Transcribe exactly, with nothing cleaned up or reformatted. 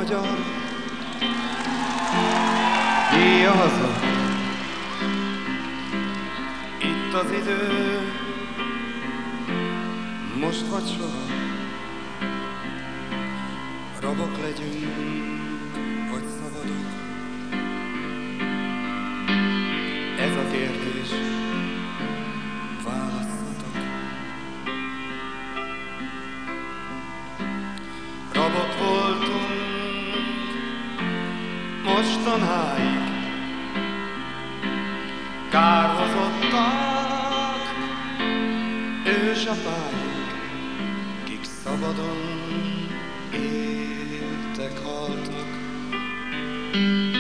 magyar, jöjjön haza. Itt az idő, most vagy soha. Rabok legyünk, vagy szabadok. Ez a kérdés, válasszatok. Rabok voltunk mostanáig, kárhozottak ősapáink, kik szabadon éltek, haltak.